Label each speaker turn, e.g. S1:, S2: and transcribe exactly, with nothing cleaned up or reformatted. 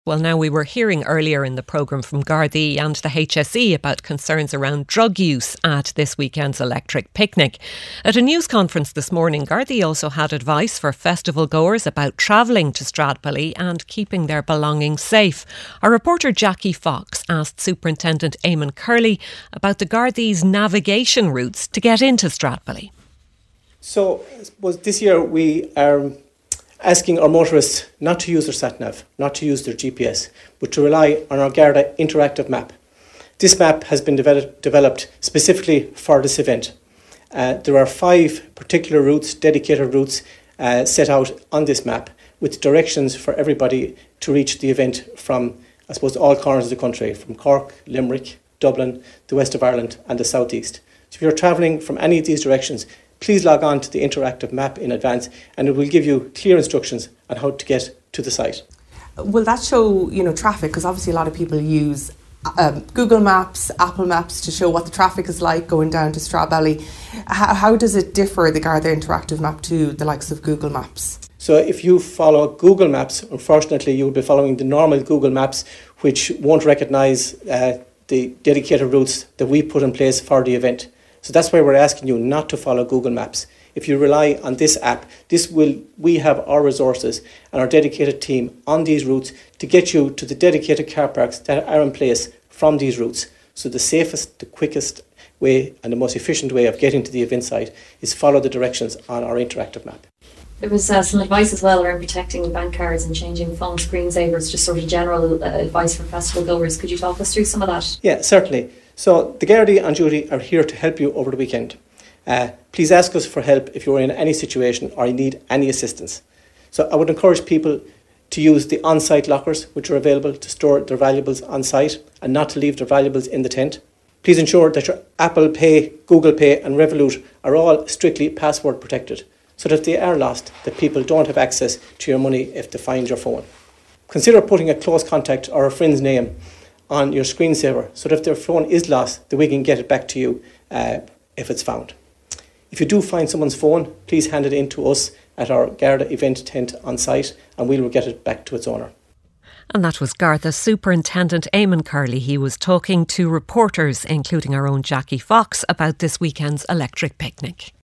S1: Well, now we were hearing earlier in the programme from Gardaí and the H S E about concerns around drug use at this weekend's electric picnic. At a news conference this morning, Gardaí also had advice for festival goers about travelling to Stradbally and keeping their belongings safe. Our reporter Jackie Fox asked Superintendent Eamon Curley about the Gardaí's navigation routes to get into Stradbally.
S2: So, I suppose this year we are asking our motorists not to use their sat-nav, not to use their G P S, but to rely on our Garda interactive map. This map has been develop, developed specifically for this event. Uh, there are five particular routes, dedicated routes, uh, set out on this map with directions for everybody to reach the event from, I suppose, all corners of the country, from Cork, Limerick, Dublin, the west of Ireland and the southeast. So if you're travelling from any of these directions, please log on to the interactive map in advance and it will give you clear instructions on how to get to the site.
S3: Will that show, you know, traffic? Because obviously a lot of people use um, Google Maps, Apple Maps to show what the traffic is like going down to Stradbally. How, how does it differ, the Garda interactive map, to the likes of Google Maps?
S2: So if you follow Google Maps, unfortunately you will be following the normal Google Maps, which won't recognise uh, the dedicated routes that we put in place for the event. So that's why we're asking you not to follow Google Maps. If you rely on this app, this will we have our resources and our dedicated team on these routes to get you to the dedicated car parks that are in place from these routes. So the safest, the quickest way and the most efficient way of getting to the event site is follow the directions on our interactive map.
S4: There was uh, some advice as well around protecting bank cards and changing phone screensavers, just sort of general uh, advice for festival goers. Could you talk us through some of that? Yeah,
S2: certainly. So the Gardaí on duty are here to help you over the weekend. Uh, please ask us for help if you're in any situation or you need any assistance. So I would encourage people to use the on-site lockers which are available to store their valuables on-site and not to leave their valuables in the tent. Please ensure that your Apple Pay, Google Pay and Revolut are all strictly password protected so that if they are lost, that people don't have access to your money if they find your phone. Consider putting a close contact or a friend's name on your screensaver so that if their phone is lost, that we can get it back to you uh, if it's found. If you do find someone's phone, please hand it in to us at our Garda event tent on site and we will get it back to its owner.
S1: And that was Garda Superintendent Eamon Curley. He was talking to reporters, including our own Jackie Fox, about this weekend's electric picnic.